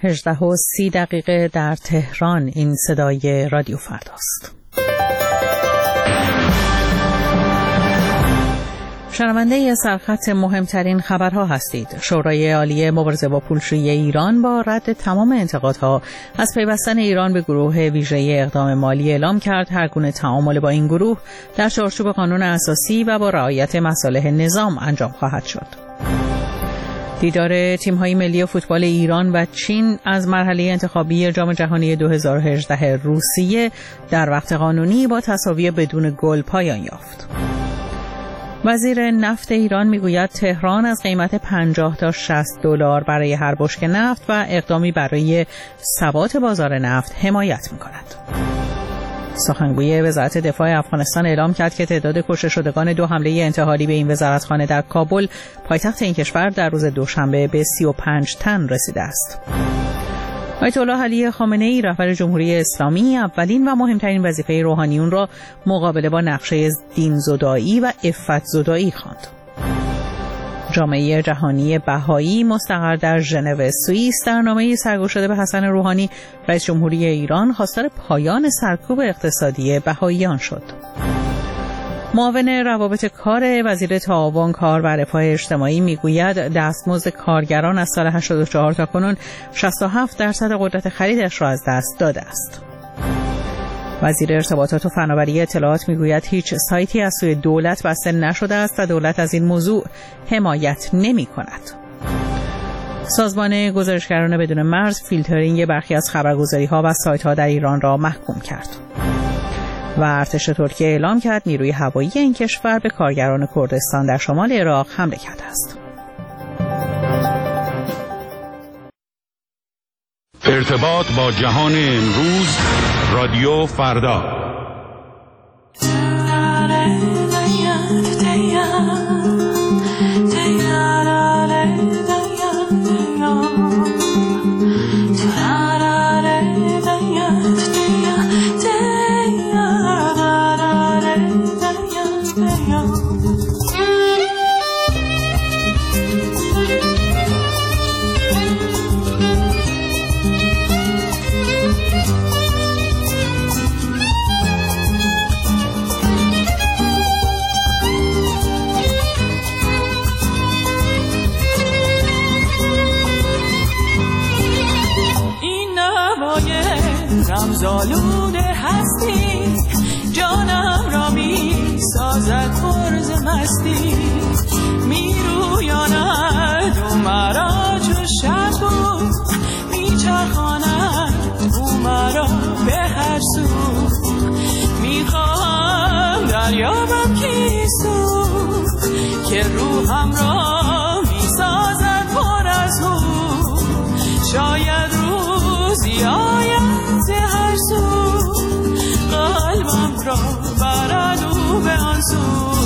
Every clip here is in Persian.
18:30 در تهران. این صدای رادیو فرداست. شنونده سرخط مهمترین خبرها هستید. شورای عالی مبارزه با پولشویی ایران با رد تمام انتقادها از پیوستن ایران به گروه ویژه اقدام مالی اعلام کرد هر گونه تعامل با این گروه در چارچوب قانون اساسی و با رعایت مصالح نظام انجام خواهد شد. دیدار تیم‌های ملی فوتبال ایران و چین از مرحله انتخابی جام جهانی 2018 روسیه در وقت قانونی با تساوی بدون گل پایان یافت. وزیر نفت ایران میگوید تهران از قیمت 50 تا 60 دلار برای هر بشکه نفت و اقدامی برای ثبات بازار نفت حمایت می‌کند. سخنگوی وزارت دفاع افغانستان اعلام کرد که تعداد کشته شدگان 2 حمله انتحاری به این وزارتخانه در کابل پایتخت این کشور در روز دوشنبه به 35 تن رسیده است. آیت الله علی خامنه‌ای رهبر جمهوری اسلامی اولین و مهمترین وظیفه روحانیون را مقابله با نقشه دین زدایی و عفت زدایی خواند. جامعه جهانی بهایی مستقر در ژنو سوئیس در نامه‌ای سرگو شده به حسن روحانی رئیس جمهوری ایران خواستار پایان سرکوب اقتصادی بهاییان شد. معاون روابط کار وزیر تعاون کار و رفاه اجتماعی میگوید دستمزد کارگران از سال 84 تا کنون 67% قدرت خریدش را از دست داده است. وزیر ارتباطات و فناوری اطلاعات میگوید هیچ سایتی از سوی دولت بسته نشده است و دولت از این موضوع حمایت نمی کند. سازمان گزارشگران بدون مرز فیلترینگ برخی از خبرگزاری‌ها و سایت‌ها در ایران را محکوم کرد. و ارتش ترکیه اعلام کرد نیروی هوایی این کشور به کارگران کردستان در شمال عراق حمله کرده است. ارتباط با جهان امروز، رادیو فردا. رمزآلود هستی جانم را می سازد عرض مستی می رویاند او مرا چو شب بود می چرخاند او مرا به هر سو می خواهم دریابم کیستو که روحم را می سازد پر از او شاید روزی آید هر سو قلبم را برد او به آن سو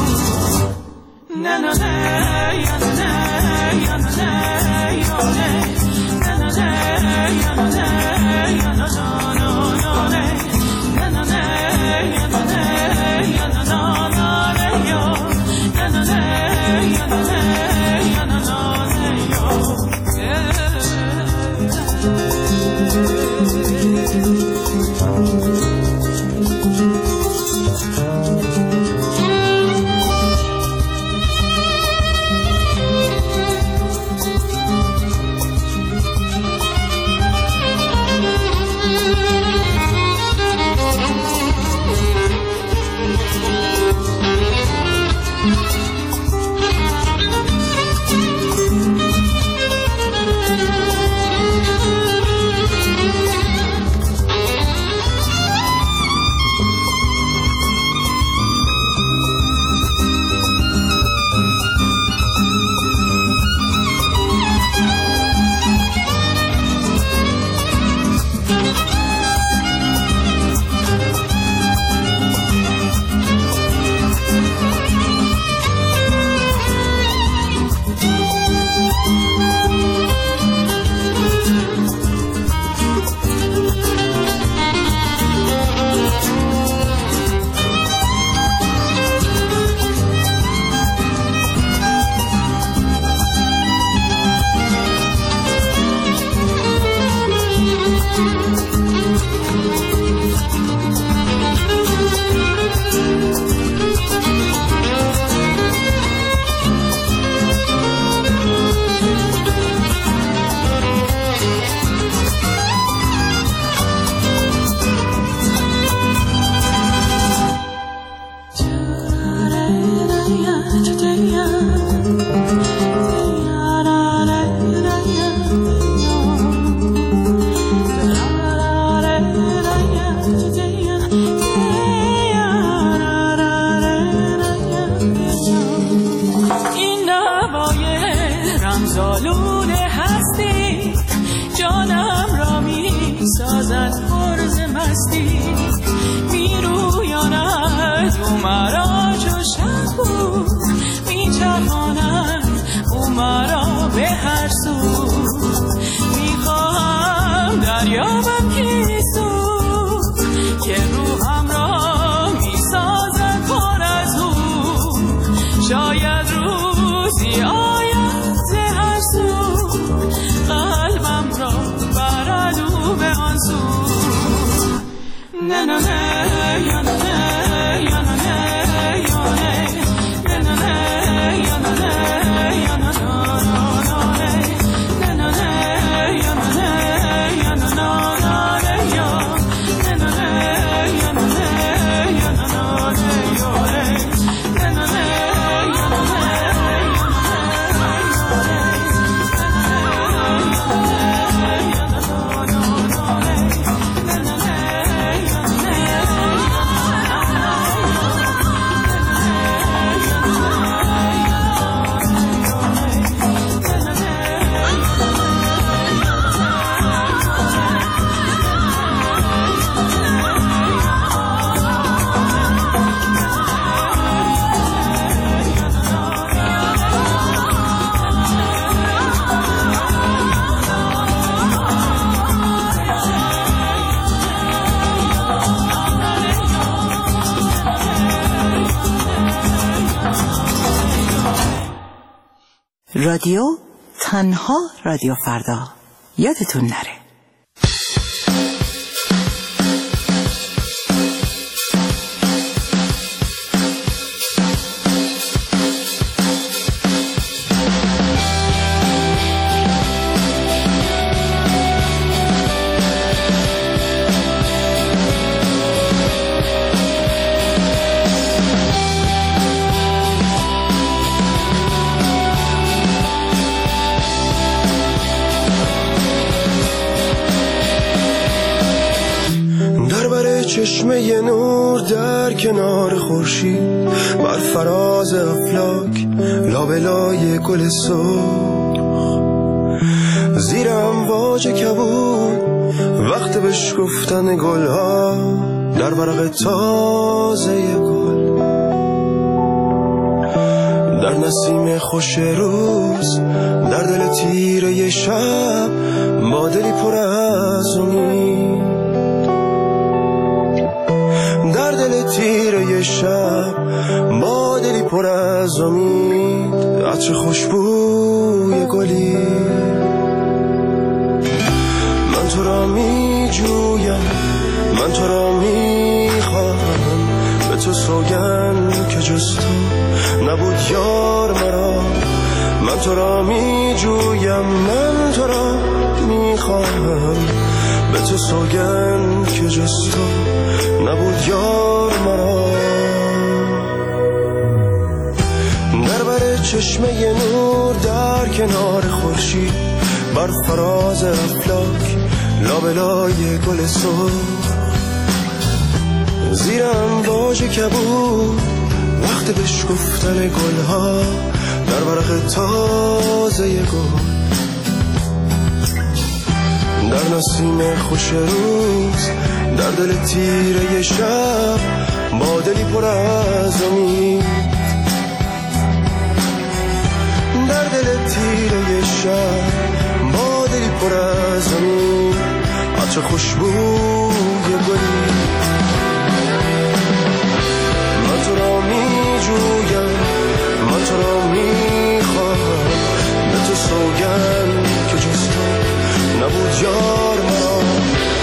نه نه نه یا نه یا نه یا نه نه نه یا نه یا نه رادیو تنها رادیو فردا، یادتون نره. چشمه نور در کنار خورشید، بر فراز افلاک لابلای گل سرخ، زیر امواج کبود وقت بشکفتن گلها در ورق تازه گل، در نسیم خوش روز، در دل تیره شب، با دلی پر از امید، در دل تیره شب، با دلی پر از امید، عطر خوشبوی گلی. من تو را می جویم، من تو را می خواهم، به تو سوگند که جز تو نبود یار مرا. من تو را می جویم، من تو را می خواهم، به تو سوگند که جز تو نبود یار مرا. در بر چشمه نور در کنار خورشید، بر فراز افلاک لابلای گل سرخ، زیر امواج کبود وقت بشکفتن گلها در ورق تازه گل، در نسیم خوش روز، در دل تیره شب، با دلی پر از امید، در دل تیره شب، با دلی پر از امید، عطر خوشبوی گلی. من تو را می جویم، من تو را می خواهم، به تو سوگند که جز تو نبود یار مرا.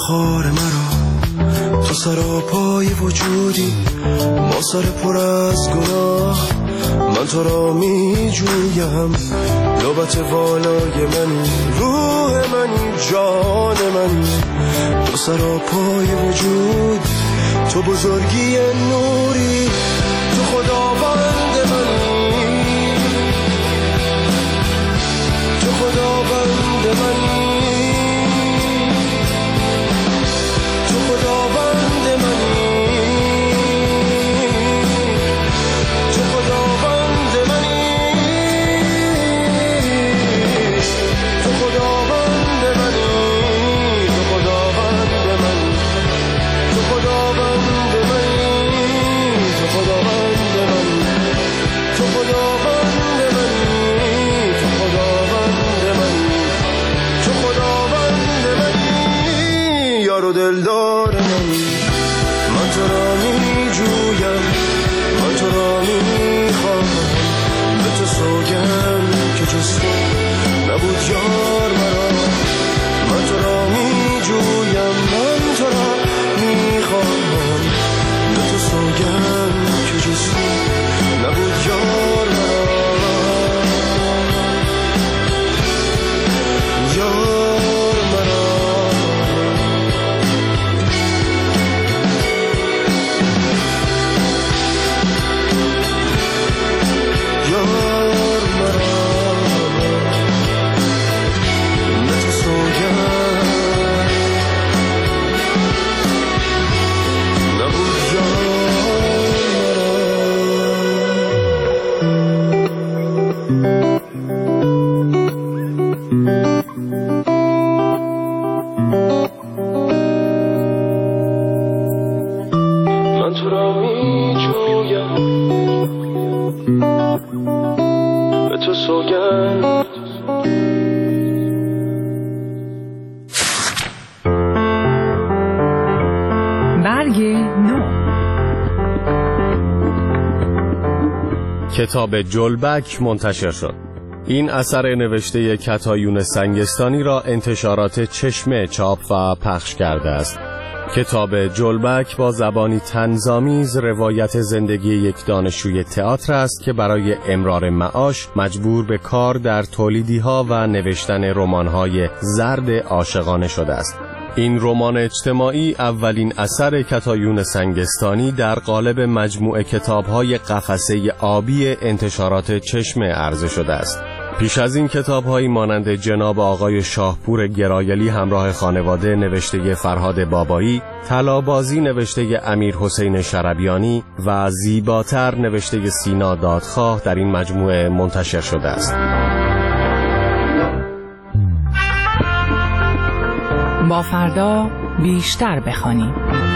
خار مرا، تو سراپای وجودی با سر پر از گناه. من تو را می جویم، لبت والای منی، روح منی، جان منی، تو سراپای وجود، تو بزرگی نوری، تو خداوند منی، تو خداوند منی، تو خداوند منی، تو خداوند منی، تو خداوند منی، تو خداوند منی، تو خداوند منی، تو خداوند منی، تو خداوند منی، تو خداوند منی، تو خداوند منی، یار و دلدار منی. من تو را می جویم، من تو را می خواهم، به تو سوگند که جز تو نبود یار مرا. من تو را می جویم، من تو را می خواهم، به تو سوگند که جز تو نبود یار مرا. یار مرا، یار مرا، به تو سوگند نبود یار من تو را می جویم، به تو سوگند. برگ نو. کتاب جلبک منتشر شد. این اثر نوشته کتایون سنگستانی را انتشارات چشمه چاپ و پخش کرده است. کتاب جلبک با زبانی طنزآمیز روایت زندگی یک دانشجوی تئاتر است که برای امرار معاش مجبور به کار در تولیدی‌ها و نوشتن رمان‌های زرد عاشقانه شده است. این رمان اجتماعی اولین اثر کتایون سنگستانی در قالب مجموعه کتاب‌های قفسه آبی انتشارات چشمه عرضه شده است. پیش از این کتاب‌هایی مانند جناب آقای شاهپور گرایلی همراه خانواده نوشته فرهاد بابایی، طلابازی نوشته امیر حسین شربیانی و زیباتر نوشته سینا دادخواه در این مجموعه منتشر شده است. با فردا بیشتر بخوانیم.